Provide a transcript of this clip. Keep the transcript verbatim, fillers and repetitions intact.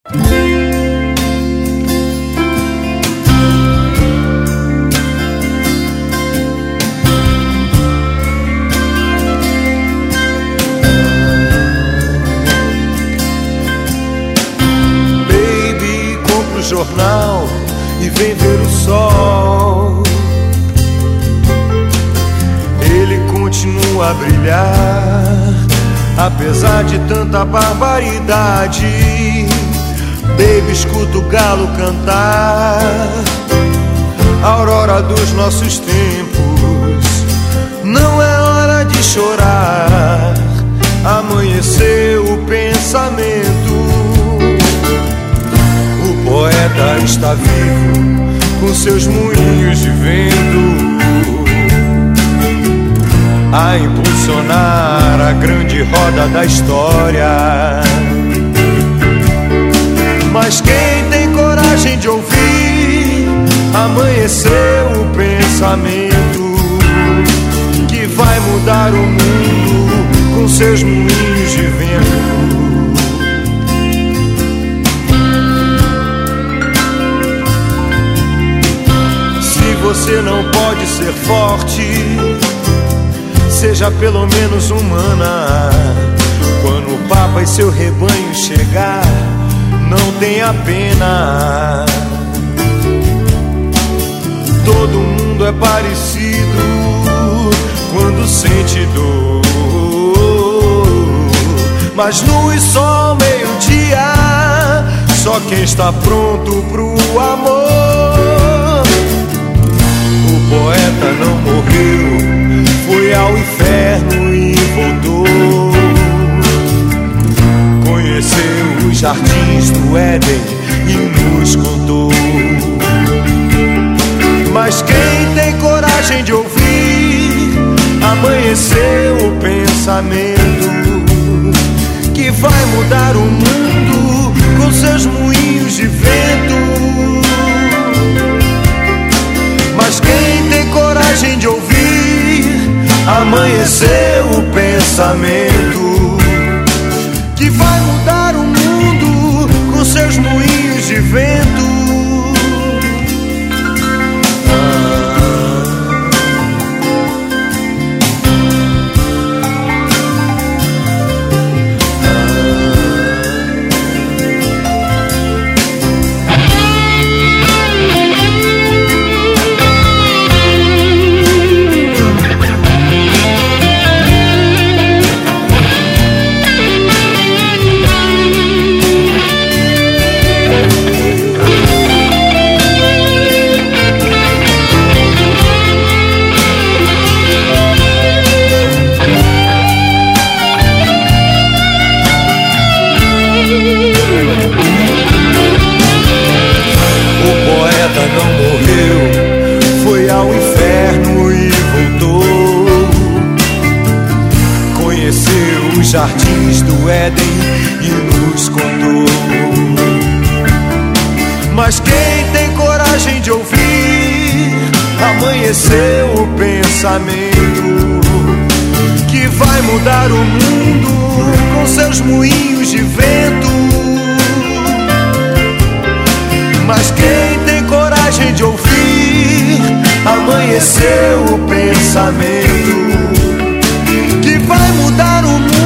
Baby, compra o jornal e vem ver o sol. Ele continua a brilhar, apesar de tanta barbaridade. Baby, escuta o galo cantar, a aurora dos nossos tempos. Não é hora de chorar, amanheceu o pensamento. O poeta está vivo, com seus moinhos de vento, a impulsionar a grande roda da história. Mas quem tem coragem de ouvir, amanheceu o pensamento, que vai mudar o mundo com seus moinhos de vento. Se você não pode ser forte, seja pelo menos humana. Quando o Papa e seu rebanho chegar, não tenha pena. Todo mundo é parecido quando sente dor, mas luz e sol, meio-dia, só quem está pronto pro amor. O poeta não morreu, foi ao inferno e voltou. Conheceu os jardins do Éden e nos contou. Mas quem tem coragem de ouvir, amanheceu o pensamento, que vai mudar o mundo com seus moinhos de vento. Mas quem tem coragem de ouvir, amanheceu o pensamento, que vai mudar o mundo com seus moinhos de vento. Jardins do Éden e nos contou. Mas quem tem coragem de ouvir, amanheceu o pensamento, que vai mudar o mundo com seus moinhos de vento. Mas quem tem coragem de ouvir, amanheceu o pensamento, que vai mudar o mundo